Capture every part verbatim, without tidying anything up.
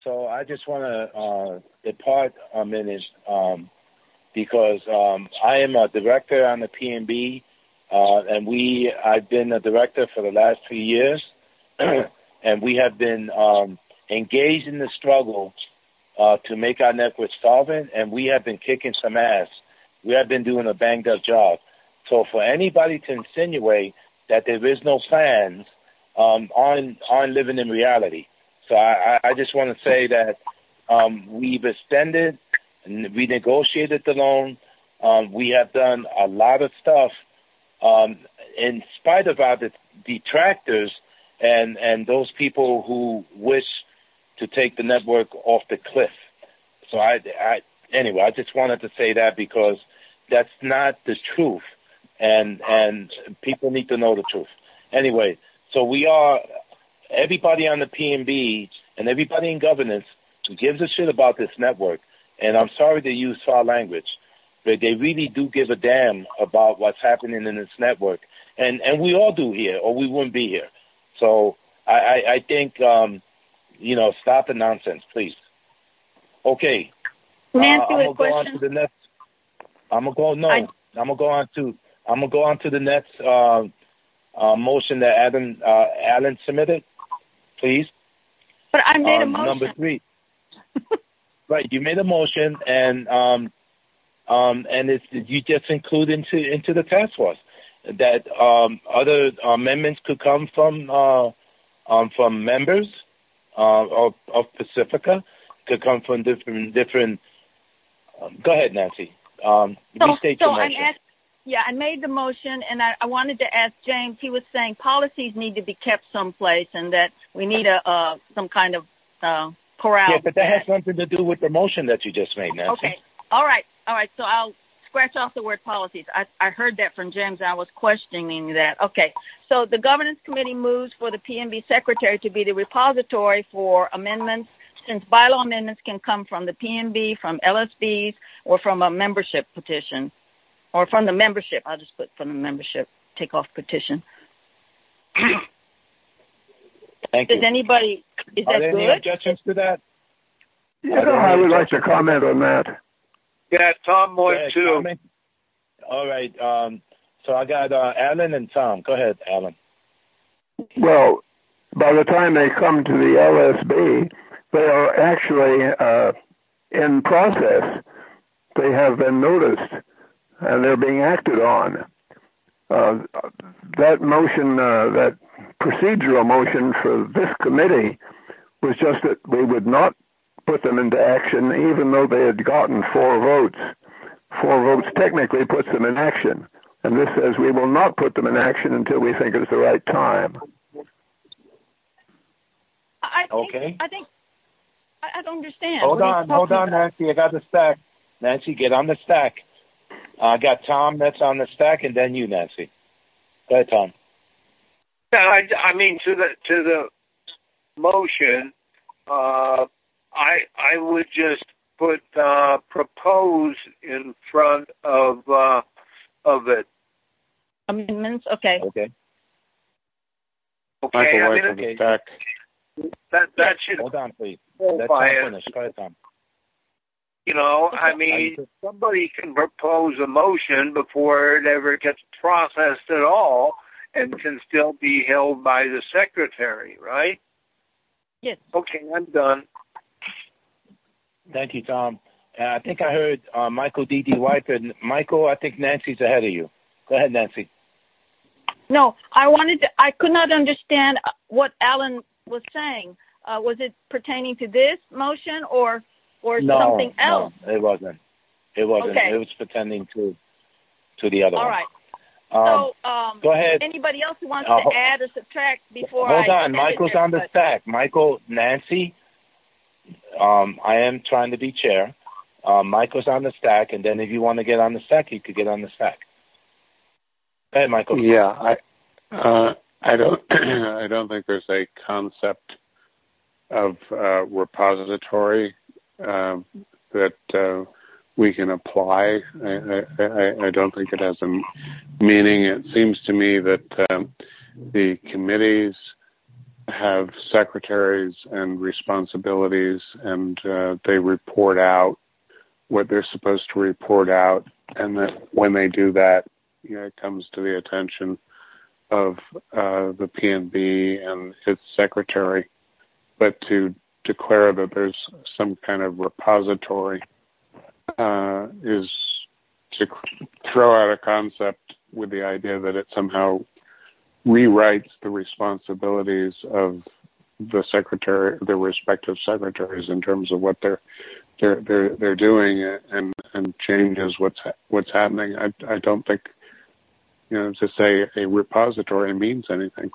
So I just want to uh, depart a minute um, because um, I am a director on the P N B, uh, and we I've been a director for the last three years, and we have been um, engaged in the struggle uh, to make our network solvent, and we have been kicking some ass. We have been doing a banged-up job. So for anybody to insinuate that there is no plans, um, aren't, aren't living in reality. So I, I just want to say that um, we've extended and we negotiated the loan. Um, we have done a lot of stuff um, in spite of our detractors and, and those people who wish to take the network off the cliff. So I, I anyway, I just wanted to say that because that's not the truth, and and people need to know the truth. Anyway, so we are, everybody on the P N B and everybody in governance gives a shit about this network, and I'm sorry to use foul language, but they really do give a damn about what's happening in this network, and, and we all do here, or we wouldn't be here. So I, I, I think, um, you know, stop the nonsense, please. Okay. Nancy, uh, I'm gonna question? go on to the next. I'm gonna go. No, I, I'm gonna go on to. I'm gonna go on to the next uh, uh, motion that Adam uh, Alan submitted, please. But I made um, a motion. Number three. Right, you made a motion, and um, um, and it's, you just include into into the task force that um, other amendments could come from uh, um, from members uh, of, of Pacifica, could come from different different. Um, go ahead, Nancy. Um, so, restate so your motion. I'm ask, yeah, I made the motion, and I, I wanted to ask James. He was saying policies need to be kept someplace, and that we need a uh, some kind of uh, corral. Yeah, but that has something to do with the motion that you just made, Nancy. Okay. All right. All right. So I'll scratch off the word policies. I, I heard that from James. I was questioning that. Okay. So the governance committee moves for the P N B secretary to be the repository for amendments, since bylaw amendments can come from the P N B, from L S Bs, or from a membership petition, or from the membership. I'll just put from the membership, take off petition. Thank Does you. anybody, is Are that there good? any objections to that? Yeah, I would like to comment on that. Yeah, Tom would too. Comment? All right. Um, so I got uh, Alan and Tom. Go ahead, Alan. Well, by the time they come to the L S B, they are actually uh, in process. They have been noticed, and they're being acted on. Uh, that motion, uh, that procedural motion for this committee was just that we would not put them into action even though they had gotten four votes. Four votes technically puts them in action. And this says we will not put them in action until we think it's the right time. I think, Okay. I think, I, I don't understand. Hold What are you on, hold on, talking about? Nancy. I got the stack. Nancy, get on the stack. I got Tom that's on the stack, and then you, Nancy. Go ahead, Tom. Yeah, I, I mean, to the to the motion, uh, I I would just put uh, propose in front of uh, of it. Amendments, okay. Okay. Okay, Michael I White mean, from the okay. stack. that that should Hold on, please. Let Tom qualify it. finish. Go ahead, Tom. You know, I mean, somebody can propose a motion before it ever gets processed at all and can still be held by the secretary, right? Yes. Okay, I'm done. Thank you, Tom. Uh, I think I heard uh, Michael D D. White. And Michael, I think Nancy's ahead of you. Go ahead, Nancy. No, I wanted to, I could not understand what Alan was saying. Uh, was it pertaining to this motion or or no, something else? No, it wasn't. It wasn't. Okay. It was pretending to to the other All one. right. Um, so, um, go ahead. anybody else who wants Uh, to add or subtract before hold I... on. Michael's on the stack. Michael, Nancy, um, I am trying to be chair. Um, Michael's on the stack, and then if you want to get on the stack, you could get on the stack. Go ahead, Michael. Yeah, I, uh, I don't, I don't think there's a concept of uh, repository uh, that uh, we can apply. I, I, I don't think it has a meaning. It seems to me that um, the committees have secretaries and responsibilities, and uh, they report out what they're supposed to report out, and that when they do that, you know, it comes to the attention of uh, the P N B and its secretary. But to declare that there's some kind of repository uh, is to throw out a concept with the idea that it somehow rewrites the responsibilities of the secretary, the respective secretaries, in terms of what they're they're they're, they're doing, and and changes what's what's happening. I I don't think, you know, to say a repository means anything.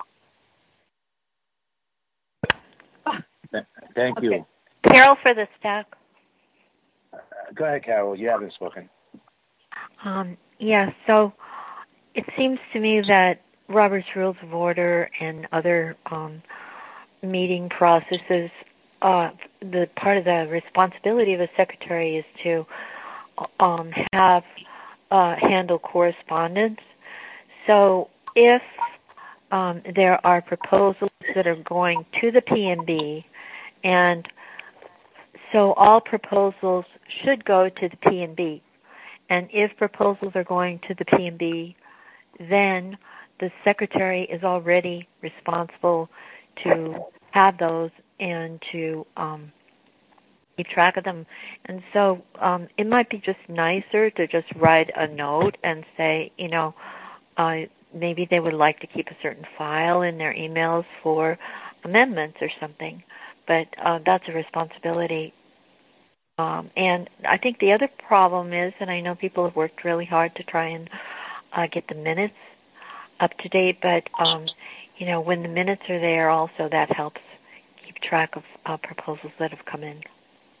Thank you. Okay. Carol for the stack. Uh, go ahead, Carol. You haven't spoken. Um, yeah, so it seems to me that Robert's Rules of Order and other um, meeting processes, uh, the part of the responsibility of a secretary is to um, have uh, handle correspondence. So if um, there are proposals that are going to the P M B, and so all proposals should go to the P M B. And if proposals are going to the P M B, then the secretary is already responsible to have those and to um, keep track of them. And so um, it might be just nicer to just write a note and say, you know, uh, maybe they would like to keep a certain file in their emails for amendments or something. But uh, that's a responsibility. Um, and I think the other problem is, and I know people have worked really hard to try and uh, get the minutes up to date, but, um, you know, when the minutes are there also, that helps keep track of uh, proposals that have come in.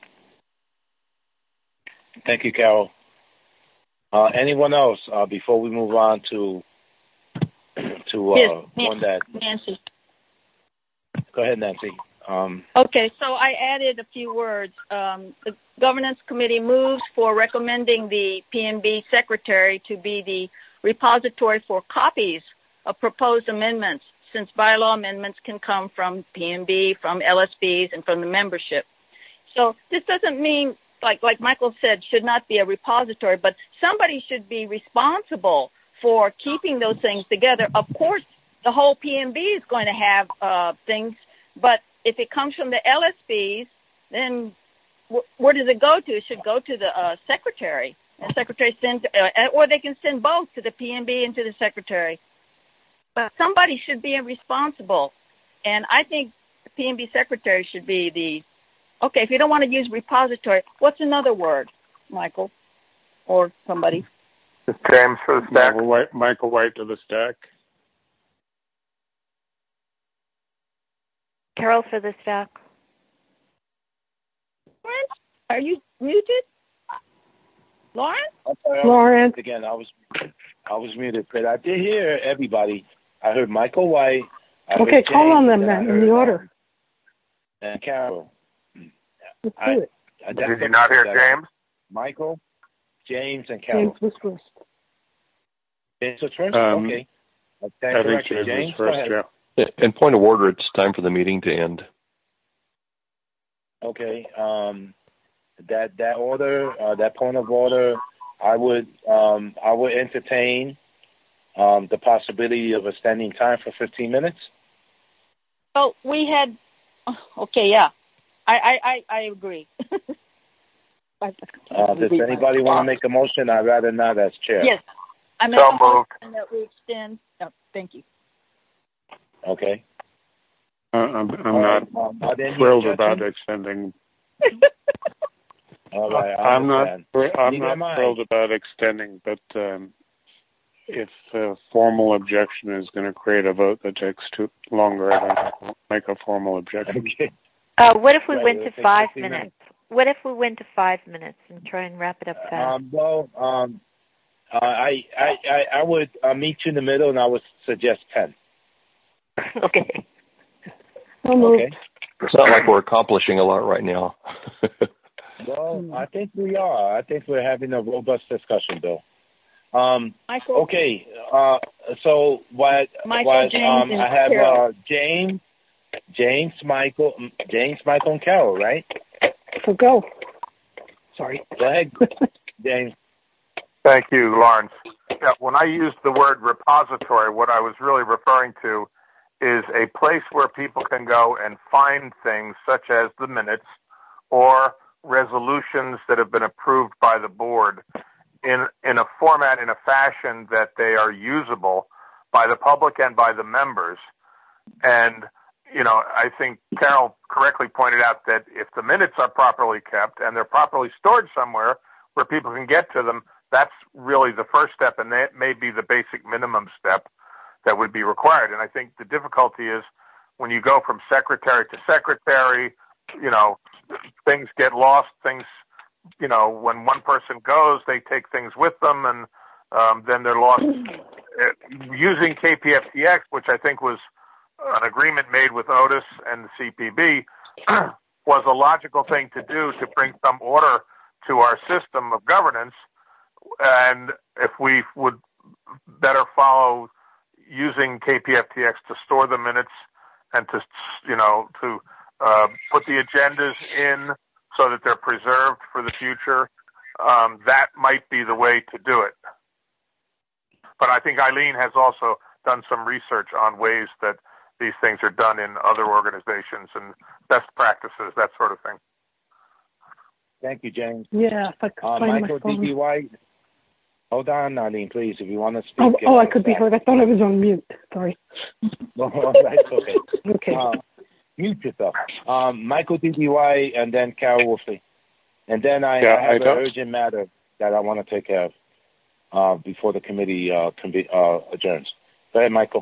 Thank you, Carol. Uh, anyone else uh, before we move on to to uh, yes, one that Nancy. Go ahead, Nancy. Um, okay, so I added a few words. Um, the Governance Committee moves for recommending the P M B Secretary to be the repository for copies of proposed amendments, since bylaw amendments can come from P M B, from L S Bs, and from the membership. So this doesn't mean, like like Michael said, should not be a repository, but somebody should be responsible for keeping those things together. Of course, the whole P M B is going to have uh, things, but if it comes from the L S Bs, then w- where does it go to? It should go to the uh, secretary. The secretary sends, uh, or they can send both to the P M B and to the secretary. But somebody should be responsible, and I think the P M B secretary should be the. Okay, if you don't want to use repository, what's another word, Michael, or somebody? James for the stack. Michael White, Michael White to the stack. Carol for the stack. Lauren, are you muted? Lauren? Okay, Lauren. Again, I was I was muted, but I did hear everybody. I heard Michael White. I Okay, heard call James, on them and I then, heard, in the order. um, And Carol. Let's I, do it. I Did you not hear James? Michael, James, and Carol. James was first. James was first? Um, okay. Okay, I think correction. James, James was first, go ahead. yeah. In point of order, it's time for the meeting to end. Okay. Um, that that order, uh, that point of order, I would um, I would entertain um, the possibility of extending time for fifteen minutes. Oh, we had. Okay, yeah, I I I, I agree. Uh, does anybody want to make a motion? I'd rather not as chair. Yes, I make So a motion moved. that we extend. Oh, thank you. Okay. Uh, I'm, I'm All not right, um, are there any thrilled about objections? extending. All right, I I'm not. understand. I'm Neither am not I. thrilled about extending, but um, if a formal objection is going to create a vote that takes too longer, I don't make a formal objection. Okay. Uh, what if we Right, went it'll to take five fifteen minutes? minutes. What if we went to five minutes and try and wrap it up fast? Um, well, um, uh, I, I, I, I would uh, meet you in the middle, and I would suggest ten. Okay. So moved. Okay. It's not like we're accomplishing a lot right now. Well, I think we are. I think we're having a robust discussion, Bill. Um, Michael. okay. Uh, so what? Michael, what James, um, and I have Carol. uh, James, James, Michael, James, Michael, and Carol, right? So go. Sorry. Go ahead, James. Thank you, Lawrence. Yeah, when I used the word repository, what I was really referring to is a place where people can go and find things such as the minutes or resolutions that have been approved by the board in in a format, in a fashion that they are usable by the public and by the members. And, you know, I think Carol correctly pointed out that if the minutes are properly kept and they're properly stored somewhere where people can get to them, that's really the first step, and that may be the basic minimum step that would be required. And I think the difficulty is when you go from secretary to secretary, you know, things get lost, things, you know, when one person goes, they take things with them, and um, then they're lost. Using K P F T X, which I think was an agreement made with Otis and the C P B, was a logical thing to do to bring some order to our system of governance. And if we would better follow using K P F T X to store the minutes and to, you know, to uh, put the agendas in so that they're preserved for the future, um, that might be the way to do it. But I think Eileen has also done some research on ways that these things are done in other organizations and best practices, that sort of thing. Thank you, James. Yeah, if I could uh, find Michael my phone. D B Y. Hold on, Eileen, please, if you want to speak. Oh, oh I could be heard. I thought I was on mute. Sorry. No, that's okay. Okay. Uh, mute yourself. Um, Michael D B Y and then Carol Wolfley. And then I, yeah, I have I an don't... urgent matter that I want to take care of uh, before the committee uh, conve- uh, adjourns. Go ahead, Michael.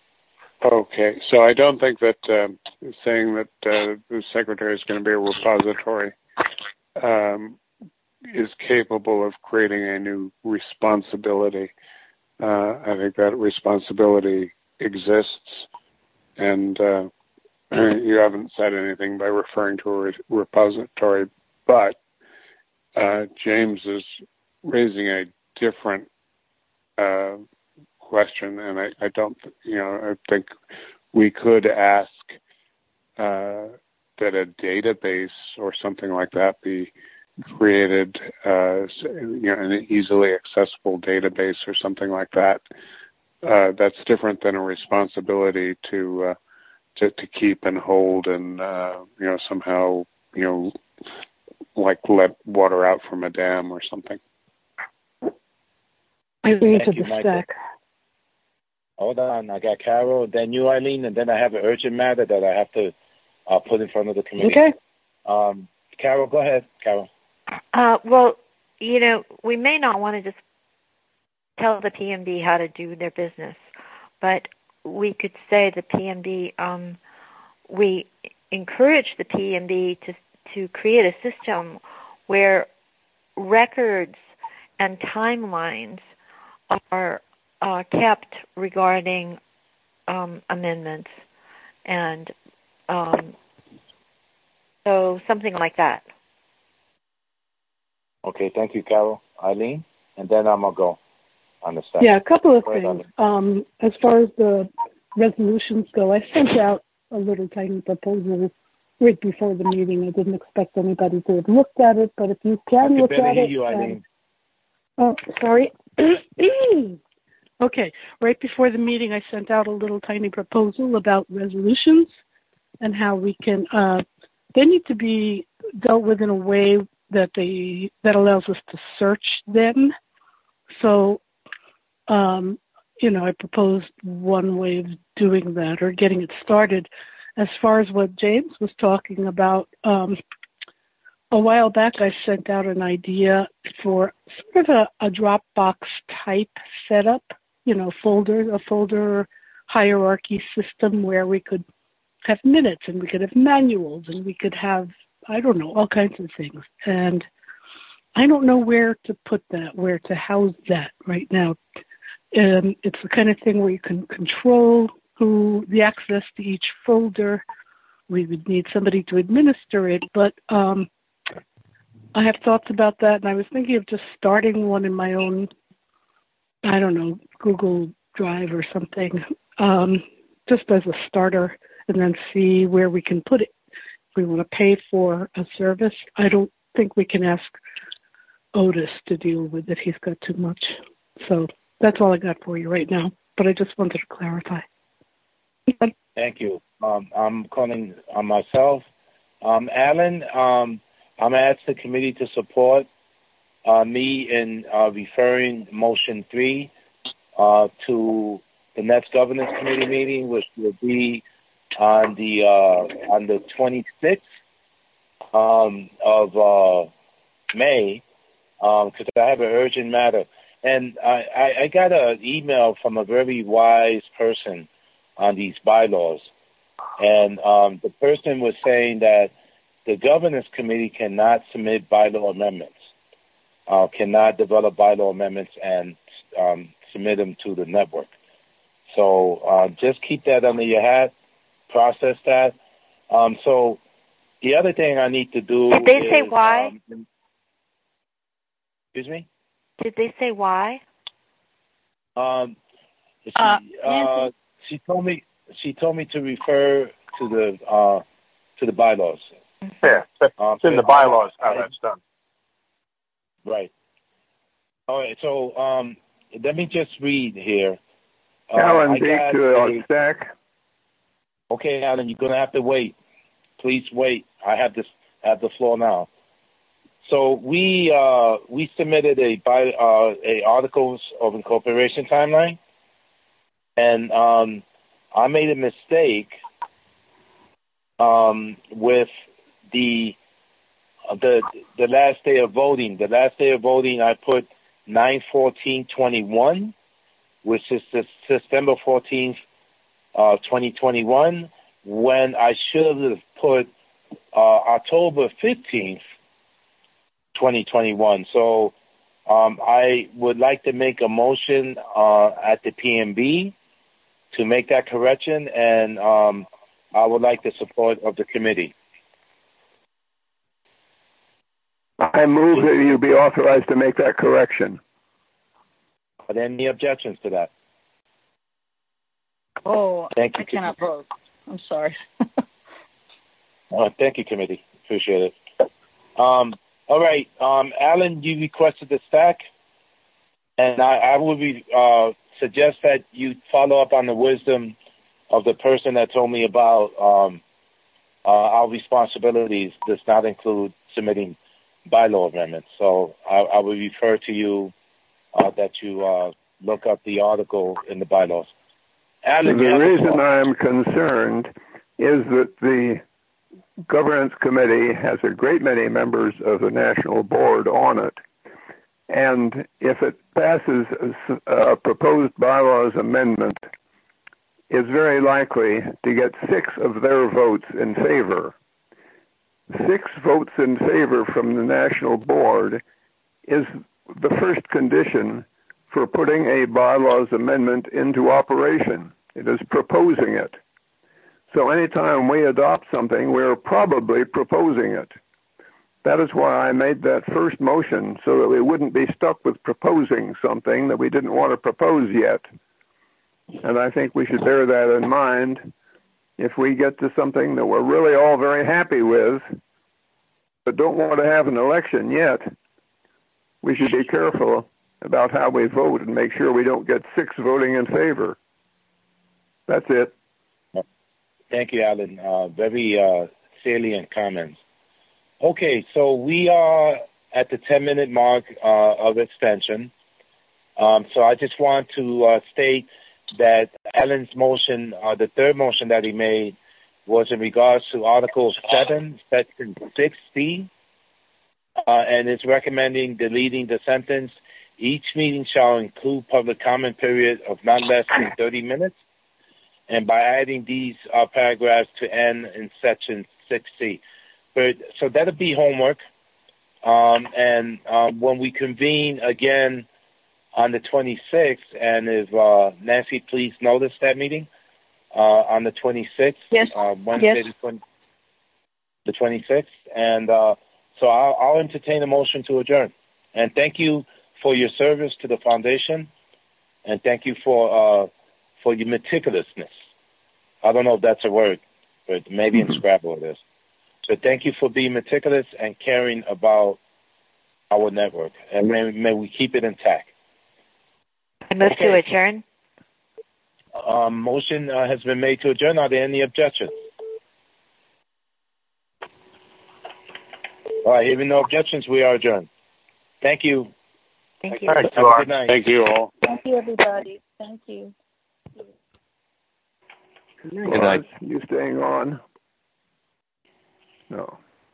Okay, so I don't think that um, saying that uh, the secretary is going to be a repository um, is capable of creating a new responsibility. Uh, I think that responsibility exists, and uh, you haven't said anything by referring to a re- repository, but uh, James is raising a different uh, question, and I, I don't, you know, I think we could ask uh, that a database or something like that be created, uh, you know, an easily accessible database or something like that. Uh, that's different than a responsibility to uh, to, to keep and hold and uh, you know, somehow, you know, like let water out from a dam or something. I read to you, the Michael. stack. Hold on, I got Carol, then you, Eileen, and then I have an urgent matter that I have to uh, put in front of the committee. Okay. Um, Carol, go ahead, Carol. Uh, well, you know, we may not want to just tell the P M B how to do their business, but we could say the P M B, um, we encourage the P M B to to create a system where records and timelines are uh, kept regarding um, amendments, and um, so something like that. Okay, thank you, Carol. Eileen, and then I'm going to go on the staff. Yeah, a couple of Go ahead, things. Um, as far as the resolutions go, I sent out a little tiny proposal right before the meeting. I didn't expect anybody to have looked at it, but if you can I look can at hear it. you, Eileen. Um, oh, sorry. Okay, right before the meeting, I sent out a little tiny proposal about resolutions and how we can, uh, they need to be dealt with in a way that they, that allows us to search them. So, um, you know, I proposed one way of doing that or getting it started. As far as what James was talking about, um, a while back I sent out an idea for sort of a, a Dropbox type setup, you know, folder, a folder hierarchy system where we could have minutes and we could have manuals and we could have, I don't know, all kinds of things. And I don't know where to put that, where to house that right now. Um, it's the kind of thing where you can control who the access to each folder. We would need somebody to administer it, but um, I have thoughts about that, and I was thinking of just starting one in my own, I don't know, Google Drive or something, um, just as a starter. and then see where we can put it. If we want to pay for a service, I don't think we can ask Otis to deal with it. He's got too much. So that's all I got for you right now, but I just wanted to clarify. Thank you. Um, I'm calling on myself. Um, Alan, um, I'm asked the committee to support uh, me in uh, referring motion three uh, to the next governance committee meeting, which will be on the uh, on the twenty-sixth um, of uh, May, because um, I have an urgent matter. And I, I, I got an email from a very wise person on these bylaws. And um, the person was saying that the governance committee cannot submit bylaw amendments, uh, cannot develop bylaw amendments and um, submit them to the network. So uh, just keep that under your hat, process that. Um, so the other thing I need to do Did they is, say why? Um, excuse me? Did they say why? Um, she, Uh, uh, she told me she told me to refer to the uh, to the bylaws. Yeah, it's Um, in the bylaws how that's done. Right. All right. So um, let me just read here. Uh, Alan, I speak got to a- uh, Stack. Okay, Alan, you're gonna have to wait. Please wait. I have this have the floor now. So we uh, we submitted a by uh, a articles of incorporation timeline, and um, I made a mistake um, with the uh, the the last day of voting. The last day of voting, I put nine fourteen twenty one, which is the September fourteenth, uh, twenty twenty one, when I should have put uh, October fifteenth. twenty twenty-one. So um, I would like to make a motion uh, at the P M B to make that correction, and um, I would like the support of the committee. I move that you be authorized to make that correction. Are there any objections to that? Oh, Thank you, I cannot vote. I'm sorry. Uh, thank you, committee. Appreciate it. Um, all right. Um, Alan, you requested the stack, and I, I would be, uh, suggest that you follow up on the wisdom of the person that told me about um, uh, our responsibilities does not include submitting bylaw amendments. So I, I would refer to you uh, that you uh, look up the article in the bylaws. Alan, The you have reason floor. I'm concerned is that the governance committee has a great many members of the national board on it. And if it passes a, a proposed bylaws amendment, it's very likely to get six of their votes in favor. Six votes in favor from the national board is the first condition for putting a bylaws amendment into operation. It is proposing it. So anytime we adopt something, we're probably proposing it. That is why I made that first motion, so that we wouldn't be stuck with proposing something that we didn't want to propose yet. And I think we should bear that in mind if we get to something that we're really all very happy with, but don't want to have an election yet. We should be careful about how we vote and make sure we don't get six voting in favor. That's it. Thank you, Alan. Uh, very uh, salient comments. Okay, so we are at the ten-minute mark uh, of extension. Um, so I just want to uh, state that Alan's motion, uh, the third motion that he made, was in regards to Article seven, Section six C, uh, and it's recommending deleting the sentence, each meeting shall include public comment period of not less than thirty minutes, and by adding these uh, paragraphs to end in Section six C. But, so that'll be homework. Um, and um, when we convene again on the twenty-sixth, and if uh, Nancy, please notice that meeting uh, on the twenty-sixth, Yes. uh, Wednesday Yes. the, twenty, the twenty-sixth. And uh, so I'll, I'll entertain a motion to adjourn. And thank you for your service to the foundation, and thank you for uh, for your meticulousness. I don't know if that's a word. but maybe mm-hmm. in Scrabble it is. So thank you for being meticulous and caring about our network, and may, may we keep it intact. I move okay. to adjourn. Um, motion uh, has been made to adjourn. Are there any objections? All right, hearing no objections, we are adjourned. Thank you. Thank you. Thank Have you. a good night. Thank you all. Thank you, everybody. Thank you. Good night. You staying on? No.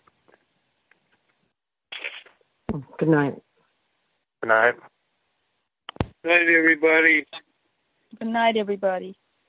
Good night. Good night. Good night, everybody. Good night, everybody.